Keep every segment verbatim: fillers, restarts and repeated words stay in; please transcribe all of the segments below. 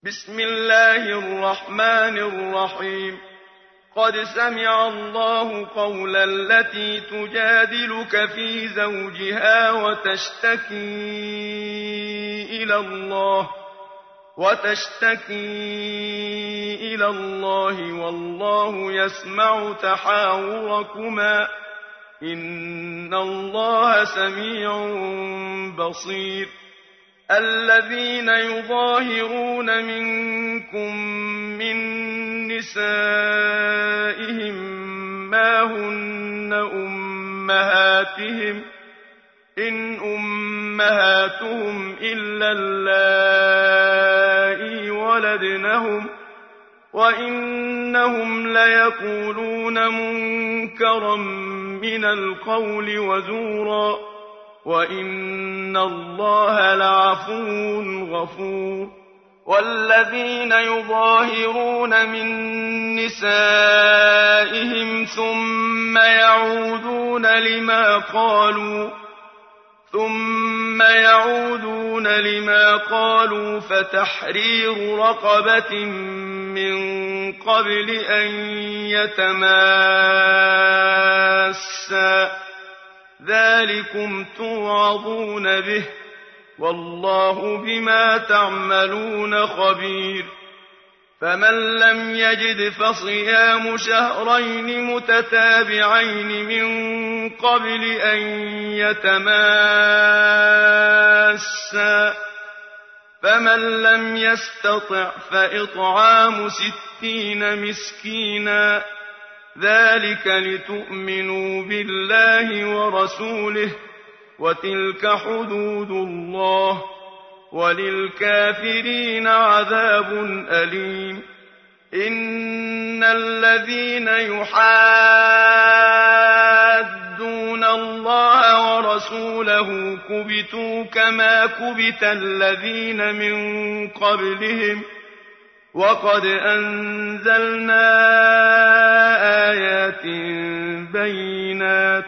بسم الله الرحمن الرحيم. قد سمع الله قول التي تجادلك في زوجها وتشتكي إلى الله وتشتكي إلى الله والله يسمع تحاوركما إن الله سميع بصير. الذين يظاهرون منكم من نسائهم ما هن أمهاتهم إن أمهاتهم إلا اللائي ولدنهم وإنهم ليقولون منكرا من القول وزورا وإن الله لعفو غفور. والذين يظاهرون من نسائهم ثم يعودون لما قالوا ثم يعودون لما قالوا فتحرير رقبة من قبل أن يتماسا ذلكم توعظون به والله بما تعملون خبير. فمن لم يجد فصيام شهرين متتابعين من قبل أن يتماسا فمن لم يستطع فإطعام ستين مسكينا ذلك لتؤمنوا بالله ورسوله وتلك حدود الله وللكافرين عذاب أليم. إن الذين يحادون الله ورسوله كبتوا كما كبت الذين من قبلهم وقد أنزلنا آيات بينات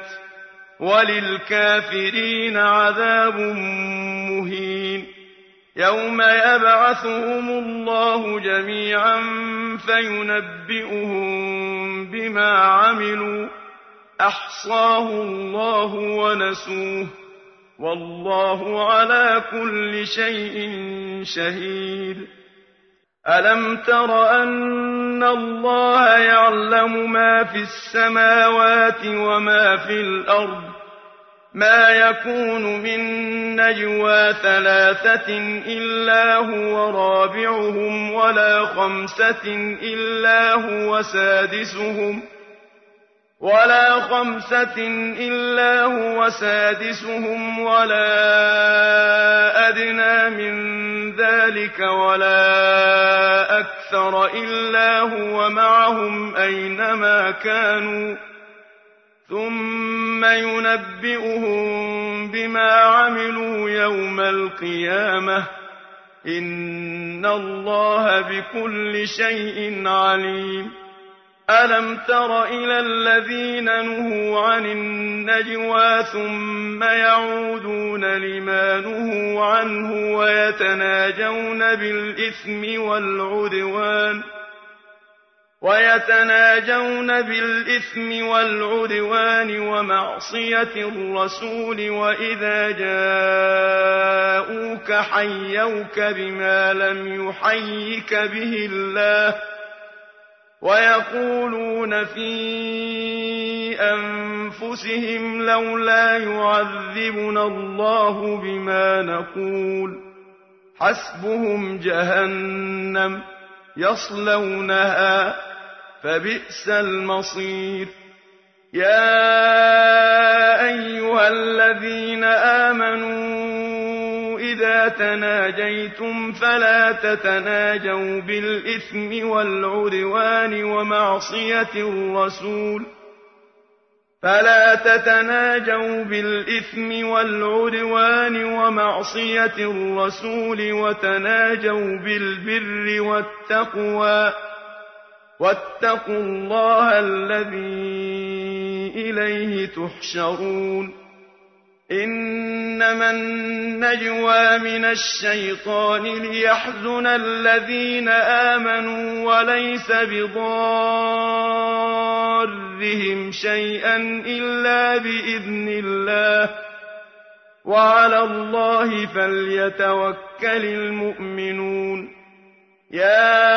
وللكافرين عذاب مهين. يوم يبعثهم الله جميعا فينبئهم بما عملوا أحصاه الله ونسوه والله على كل شيء شهيد. ألم تر أن الله يعلم ما في السماوات وما في الأرض ما يكون من نجوى ثلاثة إلا هو رابعهم ولا خمسة إلا هو سادسهم ولا خمسة إلا هو سادسهم ولا أدنى من ذلك ولا أكثر إلا هو معهم أينما كانوا ثم ينبئهم بما عملوا يوم القيامة إن الله بكل شيء عليم. ألم تر إلى الذين نهوا عن النجوى ثم يعودون لما نهوا عنه ويتناجون بالإثم والعدوان ويتناجون بالإثم والعدوان ومعصية الرسول وإذا جاءوك حيوك بما لم يحيك به الله ويقولون في أنفسهم لولا يعذبنا الله بما نقول حسبهم جهنم يصلونها فبئس المصير. يا أيها الذين آمنوا إذا تناجيتم فلا تتناجوا بالإثم والعدوان ومعصية الرسول فلا تتناجوا بالإثم والعدوان ومعصية الرسول وتناجوا بالبر والتقوى واتقوا الله الذي إليه تحشرون. إنما النجوى من الشيطان ليحزن الذين آمنوا وليس بضارهم شيئا إلا بإذن الله وعلى الله فليتوكل المؤمنون يا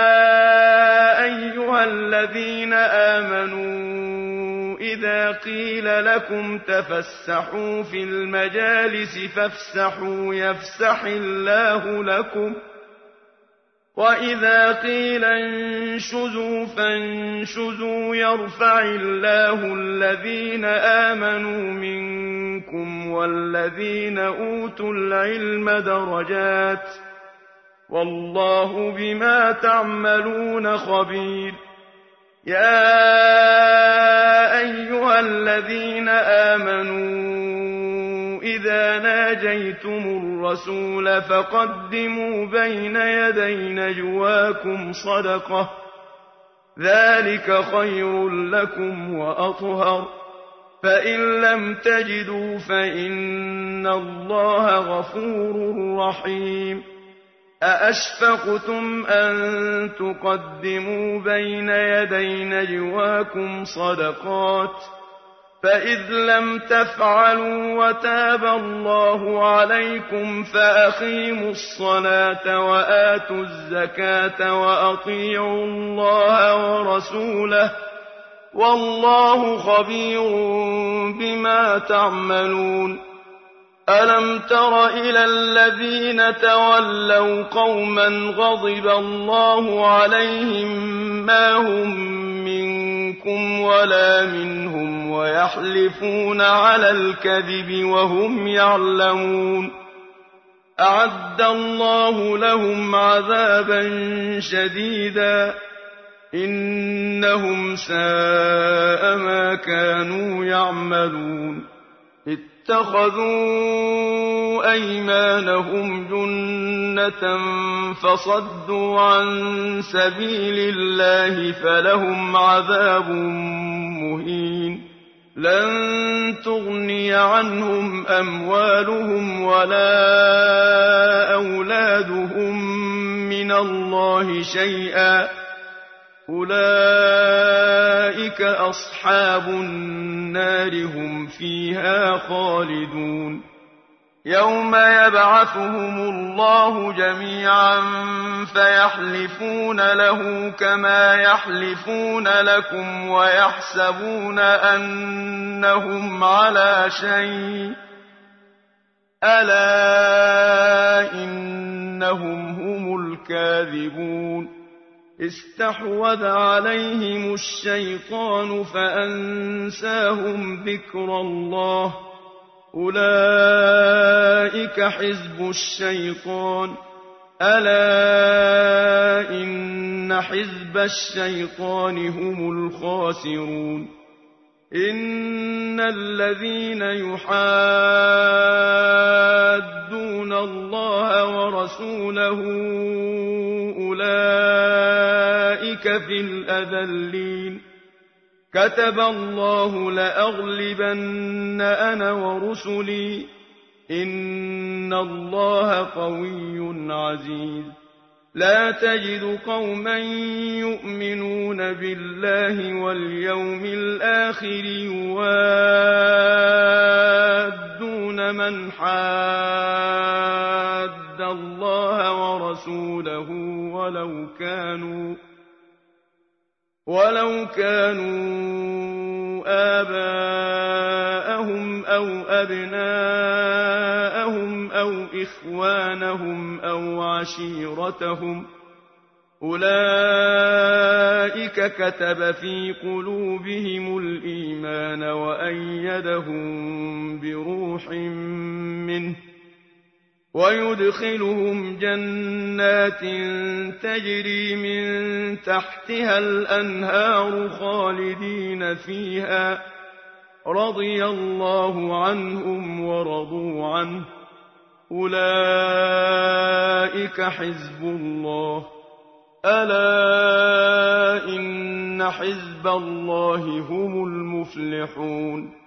أيها الذين آمنوا إذا قيل لكم تفسحوا في المجالس فافسحوا يفسح الله لكم وإذا قيل انشزوا فانشزوا يرفع الله الذين آمنوا منكم والذين أوتوا العلم درجات والله بما تعملون خبير يا أيها الذين آمنوا إذا ناجيتم الرسول فقدموا بين يدي نجواكم صدقة ذلك خير لكم وأطهر فإن لم تجدوا فإن الله غفور رحيم أأشفقتم أن تقدموا بين يدي نجواكم صدقات فإذ لم تفعلوا وتاب الله عليكم فأقيموا الصلاة وآتوا الزكاة وأطيعوا الله ورسوله والله خبير بما تعملون ألم تر إلى الذين تولوا قوما غضب الله عليهم ما هم منكم ولا منهم ويحلفون على الكذب وهم يعلمون أعد الله لهم عذابا شديدا إنهم ساء ما كانوا يعملون اتخذوا أيمانهم جنة فصدوا عن سبيل الله فلهم عذاب مهين لن تغني عنهم أموالهم ولا أولادهم من الله شيئا أولئك أصحاب النار هم فيها خالدون يوم يبعثهم الله جميعا فيحلفون له كما يحلفون لكم ويحسبون أنهم على شيء ألا إنهم هم الكاذبون استحوذ عليهم الشيطان فأنساهم ذكر الله أولئك حزب الشيطان ألا إن حزب الشيطان هم الخاسرون إن الذين يحادون الله ورسوله أولئك في الأذلين كتب الله لأغلبن أنا ورسلي إن الله قوي عزيز لا تجد قوما يؤمنون بالله واليوم الآخر يوادون من حاد الله ورسوله ولو كانوا ولو كانوا آباءهم أو أبناءهم أو إخوانهم أو عشيرتهم أولئك كتب في قلوبهم الإيمان وأيدهم بروح منه ويدخلهم جنات تجري من تحتها الأنهار خالدين فيها رضي الله عنهم ورضوا عنه أولئك حزب الله ألا إن حزب الله هم المفلحون